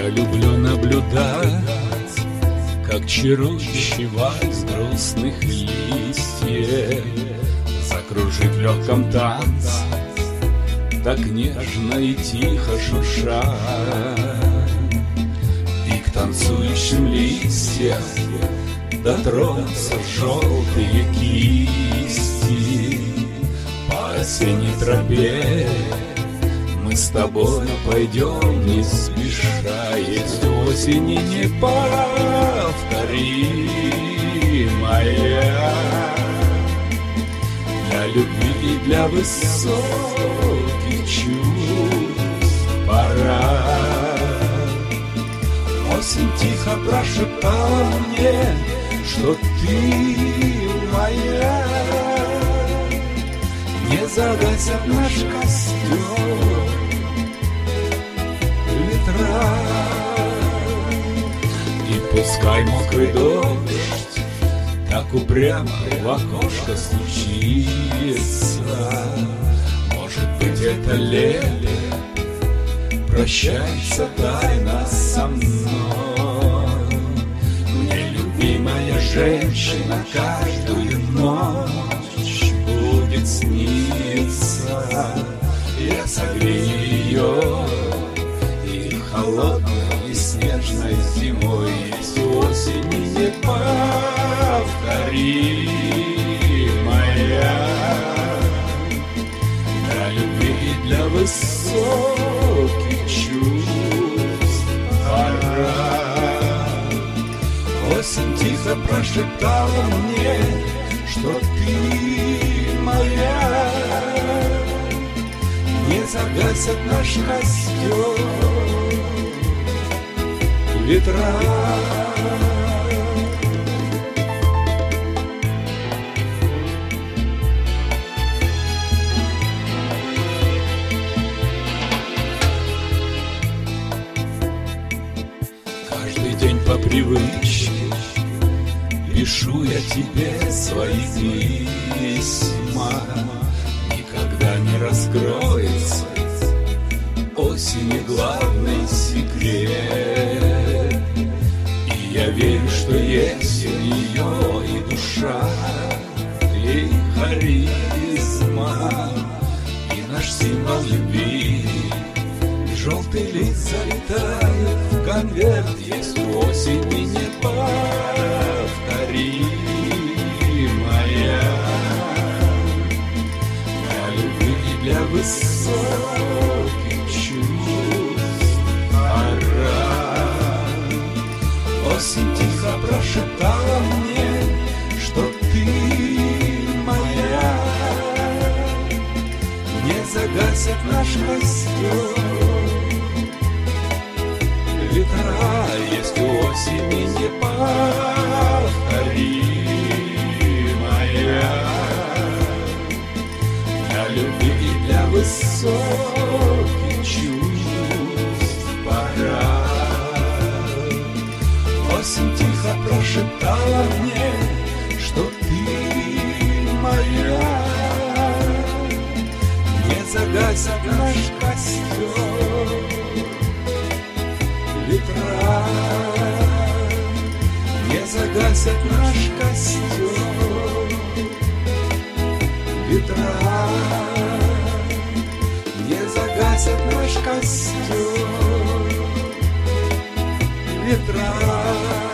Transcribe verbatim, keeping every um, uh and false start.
люблю наблюдать, как чарующий вальс грустных листьев закружит в легком танце, так нежно и тихо шурша. И к танцующим листьям дотронутся желтые кисти. По осенней тропе мы с тобой пойдем не спеша. Есть осень и неповторимая, для любви и для высоких чувств пора. Осень тихо прошептала мне, что ты моя. Не загасят наш костер ветра, и пускай мокрый дождь так упрямо в окошко стучится. Может быть, это лето прощается тайно со мной. Мне любимая женщина каждую ночь будет сниться. Я согрею ее и холодной, и снежной зимой. Есть осень и неповторимая, для любви и для высоких чувств пора. Осень тихо прошептала мне, что ты моя. Не загасят наш костер ветра. Каждый день по привычке пишу я тебе свои письма. Никогда не раскроется осени главный секрет. И я верю, что есть у нее и душа, и харизма, и наш символ любви. Желтый лист залетает в конверт. Есть осень и неповторимая, для любви и для высоких чувств пора. Осень тихо прошептала мне, что ты моя. Не загасят наш костер ветра. Есть осень и неповторимая, для любви и для высоких чувств пора. Осень тихо прошептала мне, что ты моя. Не загасят наш костер ветра. Не загасят наш костер ветра. Не загасят наш костер ветра.